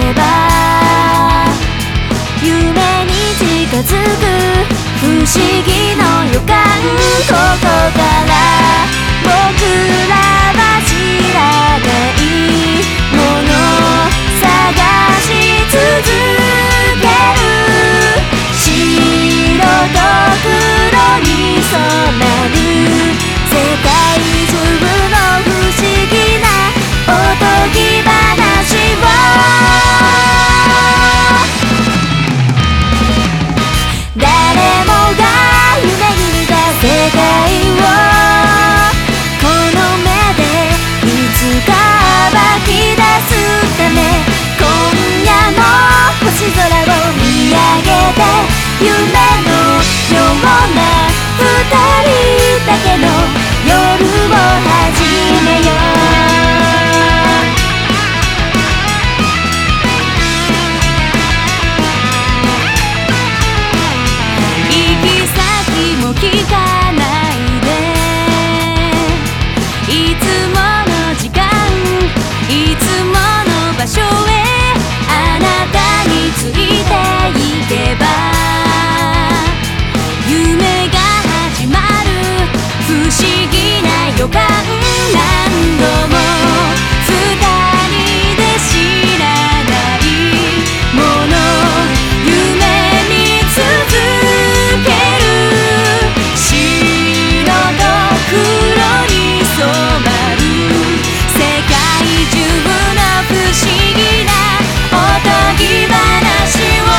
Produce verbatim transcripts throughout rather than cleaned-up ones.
けば夢に近づく不思議の予感、ここから僕らは知らないもの探し続ける。白と黒に染まる世界中の不思議なおとぎ話を、誰もが夢に見た世界をこの目でいつか暴き出すため、今夜の星空を見上げて夢のような二人だけの夜を始めよう。行き先も聞かないで、いつもの時間いつもの場所へあなたについていけば夢が始まる不思議な予感、何度も二人で知らないもの夢見続ける。白と黒に染まる世界中の不思議なおとぎ話を、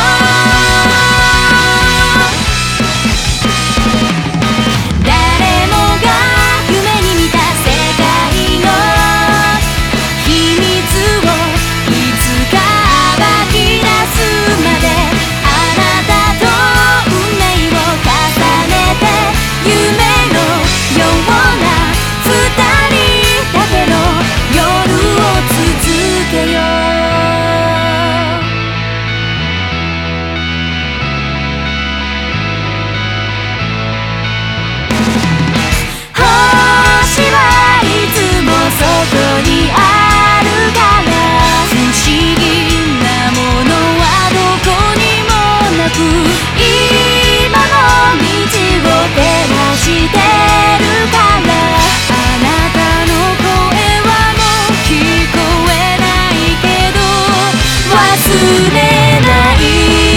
誰もが夢に見た世界の秘密をいつか暴き出すまで、あなたと運命を重ねて夢のような二人だけの夜を続けよう。星はいつもそこにあるから、不思議なものはどこにもなく、今も道を照らしてるから、あなたの声はもう聞こえないけど忘れない。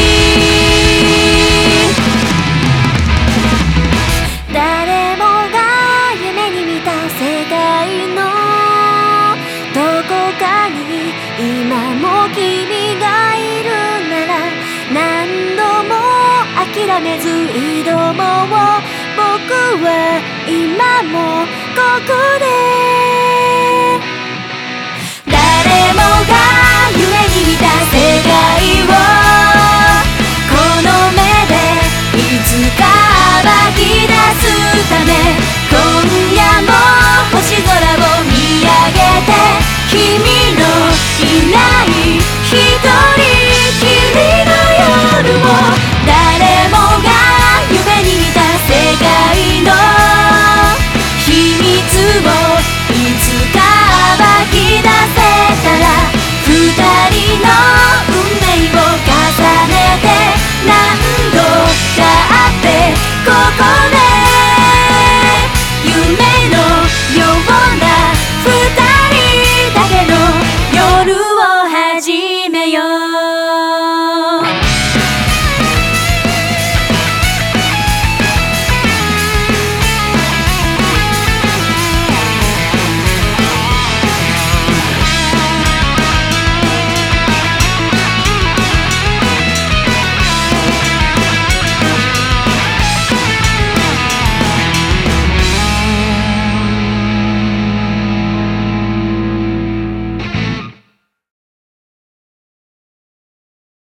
誰もが夢に見た世界のどこかに今も君がいるなら、何度も諦めず挑もう。僕は今もここで、誰もが夢に見た世界